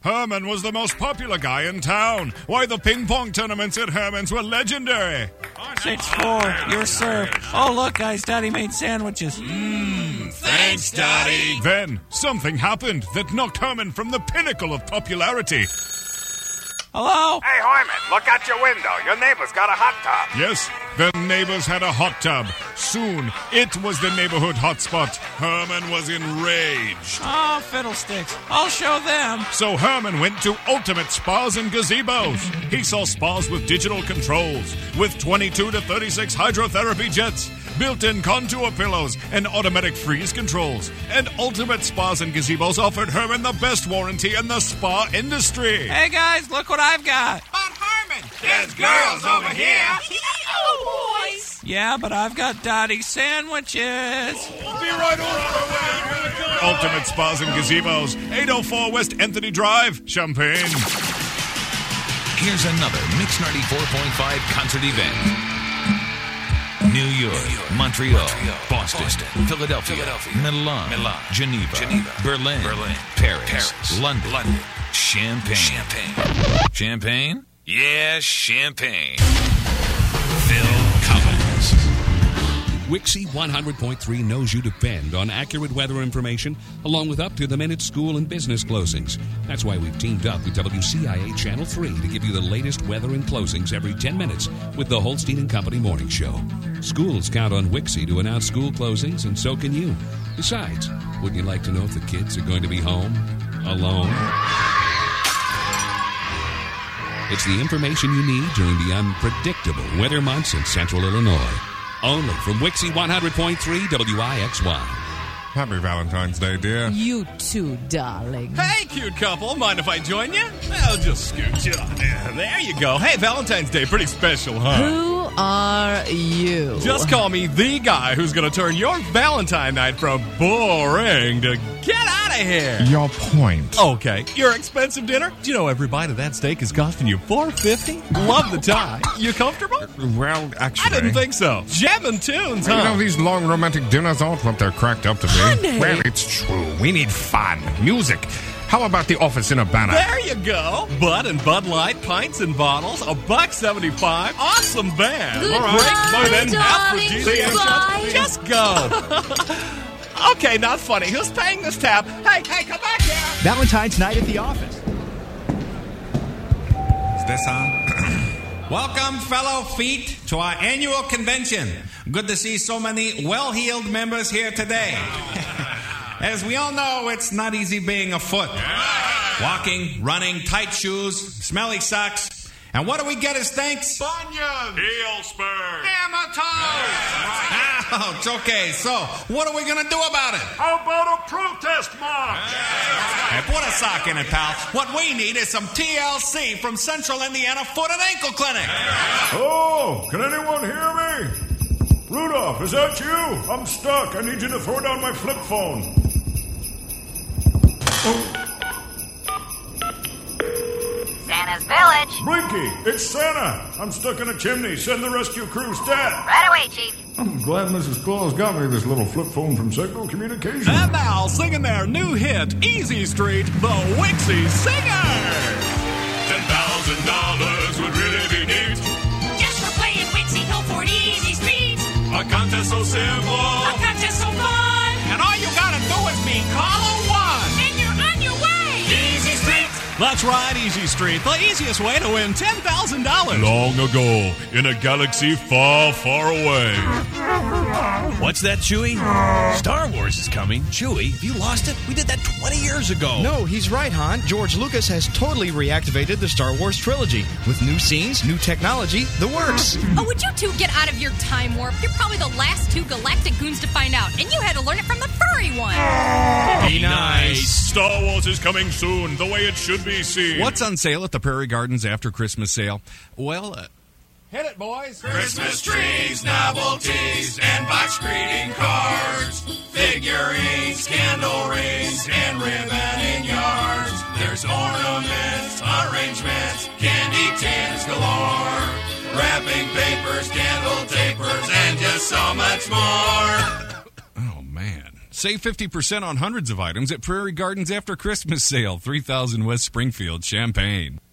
Herman was the most popular guy in town. Why, the ping pong tournaments at Herman's were legendary. 6-4, you're served. Oh, look, guys, Daddy made sandwiches. Thanks, Daddy. Then, something happened that knocked Herman from the pinnacle of popularity. Hello? Hey, Hyman, look out your window. Your neighbor's got a hot tub. Yes, the neighbors had a hot tub. Soon, it was the neighborhood hotspot. Herman was enraged. Oh, fiddlesticks. I'll show them. So Herman went to Ultimate Spas and Gazebos. He saw spas with digital controls, with 22 to 36 hydrotherapy jets, built-in contour pillows, and automatic freeze controls. And Ultimate Spas and Gazebos offered Herman the best warranty in the spa industry. Hey, guys, look what I've got. But Herman, there's girls over here. Oh, boys. Yeah, but I've got Daddy sandwiches. We'll be right over. Ultimate Spas and Gazebos, 804 West Anthony Drive, Champaign. Here's another Mix 94.5 concert event. New York, Montreal, Boston, Philadelphia, Milan, Geneva, Berlin, Paris, London, Champaign. Champagne? Yeah, Champagne. Phil Collins. Wixie 100.3 knows you depend on accurate weather information along with up-to-the-minute school and business closings. That's why we've teamed up with WCIA Channel 3 to give you the latest weather and closings every 10 minutes with the Holstein and Company Morning Show. Schools count on Wixie to announce school closings, and so can you. Besides, wouldn't you like to know if the kids are going to be home alone? It's the information you need during the unpredictable winter months in central Illinois. Only from Wixie 100.3 WIXY. Happy Valentine's Day, dear. You too, darling. Hey, cute couple. Mind if I join you? I'll just scoot you on in. There you go. Hey, Valentine's Day, pretty special, huh? Who are you? Just call me the guy who's going to turn your Valentine night from boring to get out of here. Your point. Okay, your expensive dinner? Do you know every bite of that steak is costing you $4.50? Love the tie. You comfortable? Well, actually, I didn't think so. Jamming tunes, huh? You know, these long romantic dinners aren't what they're cracked up to be. Honey. Well, it's true. We need fun. Music. How about the Office in Urbana? There you go. Bud and Bud Light, pints and bottles, $1.75. Awesome band. Goodbye, Great more than darling, aphrodisiac. goodbye. Just go. Okay, not funny. Who's paying this tab? Hey, come back here. Valentine's night at the office. Is this on? Welcome, fellow feet, to our annual convention. Good to see so many well-heeled members here today. As we all know, it's not easy being a foot. Walking, running, tight shoes, smelly socks. And what do we get as thanks? Bunions! Heel spurs! Hammer toes! Ouch, okay, so what are we going to do about it? How about a protest march? Hey, put a sock in it, pal. What we need is some TLC from Central Indiana Foot and Ankle Clinic. Oh, can anyone hear me? Rudolph, is that you? I'm stuck. I need you to throw down my flip phone. Santa's Village. Blinky, it's Santa. I'm stuck in a chimney. Send the rescue crew stat. Right away, Chief. I'm glad Mrs. Claus got me this little flip phone from Signal Communications. And now, singing their new hit, Easy Street, the Wixie Singers. $10,000 would really be neat. Just for playing Wixie, go for Easy Street. A contest so simple. A contest so fun. And all you gotta do is be caller one. And you're on your way. Easy Street. That's right, Easy Street, the easiest way to win $10,000. Long ago, in a galaxy far, far away. What's that, Chewie? Star Wars is coming. Chewie, have you lost it? We did that 20 years ago. No, he's right, Han. George Lucas has totally reactivated the Star Wars trilogy with new scenes, new technology, the works. Oh, would you two get out of your time warp? You're probably the last two galactic goons to find out, and you had to learn it from the furry one. Be nice. Star Wars is coming soon, the way it should be seen. What's on sale at the Prairie Gardens after Christmas sale? Well, hit it, boys. Christmas trees, novelties, and box greeting cards. Figurines, candle rings, and ribbon in yards. There's ornaments, arrangements, candy tins galore. Wrapping papers, candle tapers, and just so much more. Oh, man. Save 50% on hundreds of items at Prairie Gardens After Christmas Sale, 3000 West Springfield, Champaign.